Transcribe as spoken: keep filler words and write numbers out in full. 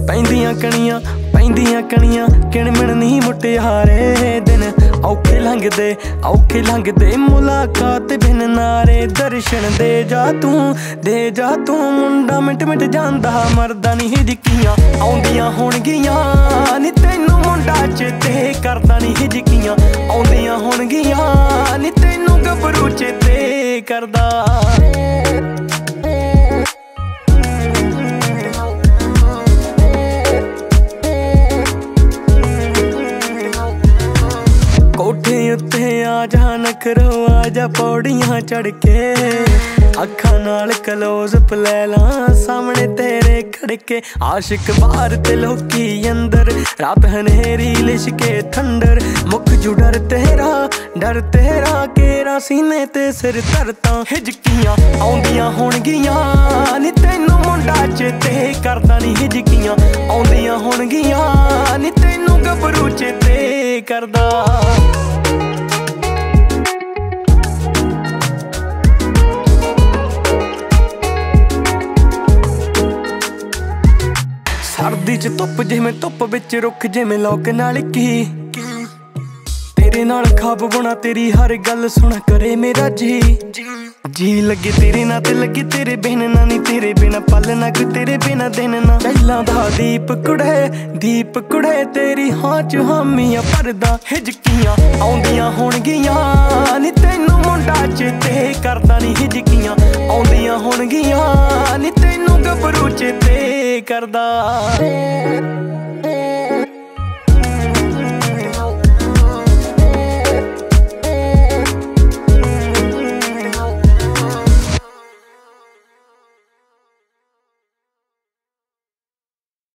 ਪੈਂਦੀਆਂ ਕਣੀਆਂ ਪੈਂਦੀਆਂ ਕਣੀਆਂ ਕਿਣ ਮਿਣਨੀ ਮੁਟਿਆਰੇ ਦਿਨ ਔਖੇ ਲੰਘਦੇ ਔਖੇ ਲੰਘਦੇ ਮੁਲਾਕਾਤ ਬਿਨ ਨਾਰੇ ਦਰਸ਼ਨ ਦੇ ਜਾ ਤੂੰ ਦੇ ਜਾ ਤੂੰ ਮੁੰਡਾ ਮਿੰਟ ਮਿੰਟ ਜਾਂਦਾ ਮਰਦਾ ਨਹੀਂ ਹਿਜਕੀਆਂ ਆਉਂਦੀਆਂ ਹੋਣਗੀਆਂ ਨੀ ਤੈਨੂੰ ਮੁੰਡਾ ਚੇਤੇ ਕਰਦਾ ਨਹੀਂ ਹਿਜਕੀਆਂ ਆਉਂਦੀਆਂ ਹੋਣਗੀਆਂ ਨੀ ਤੈਨੂੰ ਗੱਭਰੂ ਚੇਤੇ ਕਰਦਾ ਕੋਠੇ ਉੱਤੇ ਆ ਜਾ ਨਖਰੋ ਆ ਜਾ ਪੌੜੀਆਂ ਚੜ ਕੇ ਅੱਖਾਂ ਨਾਲ ਕਲੋਜ਼ ਲੈ ਲਾਂ ਸਾਹਮਣੇ ਤੇਰੇ ਖੜਕੇ ਆਸ਼ਿਕ ਬਾਹਰ ਤੇ ਲੋਕੀ ਅੰਦਰ ਰਾਤ ਹਨੇਰੀ ਲਿਸ਼ਕੇ ਥੰਡਰ ਮੁੱਖ ਜੂ ਡਰ ਤੇਰਾ ਡਰ ਤੇਰਾ ਕੇਰਾ ਸੀਨੇ ਤੇ ਸਿਰ ਧਰਤਾਂ ਹਿਜਕੀਆਂ ਆਉਂਦੀਆਂ ਹੋਣਗੀਆਂ ਨੀ ਤੈਨੂੰ ਮੁੰਡਾ ਚੇਤੇ ਕਰਦਾ ਨੀ ਹਿਜਕੀਆਂ ਆਉਂਦੀਆਂ ਹੋਣਗੀਆਂ ਨੀ ਤੈਨੂੰ ਗੱਭਰੂ ਚੇਤੇ ਕਰਦਾ ਸਰਦੀ ਚ ਧੁੱਪ ਜਿਵੇਂ ਧੁੱਪ ਵਿੱਚ ਰੁੱਖ ਜਿਵੇਂ ਲੋਕ ਨਾਲ ਕੀ ਤੇਰੇ ਨਾਲ ਖਾਬ ਬੁਣਾ ਤੇਰੀ ਹਰ ਗੱਲ ਸੁਣ ਕਰੇ ਮੇਰਾ ਜੀ ਜੀ ਲੱਗੇ ਤੇਰੇ ਨਾਲ ਤੇ ਲੱਗੇ ਤੇਰੇ ਬਿਨ ਨਾ ਨੀ ਤੇਰੇ ਬਿਨਾ ਪਲ ਨਾ ਕੋਈ ਤੇਰੇ ਬਿਨਾ ਦਿਨ ਨਾ ਚਹਿਲਾਂ ਦਾ ਦੀਪ ਕੁੜੇ ਦੀਪ ਕੁੜੇ ਤੇਰੀ ਹਾਂ ਚ ਹਾਮੀਆਂ ਭਰਦਾ ਹਿਜਕੀਆਂ ਆਉਂਦੀਆਂ ਹੋਣਗੀਆਂ ਨੀ ਤੈਨੂੰ ਮੁੰਡਾ ਚੇਤੇ ਕਰਦਾ ਨੀ ਹਿਜਕੀਆਂ ਆਉਂਦੀਆਂ ਹੋਣਗੀਆਂ ਨੀ ਤੈਨੂੰ ਗੱਭਰੂ ਚੇਤੇ ਕਰਦਾ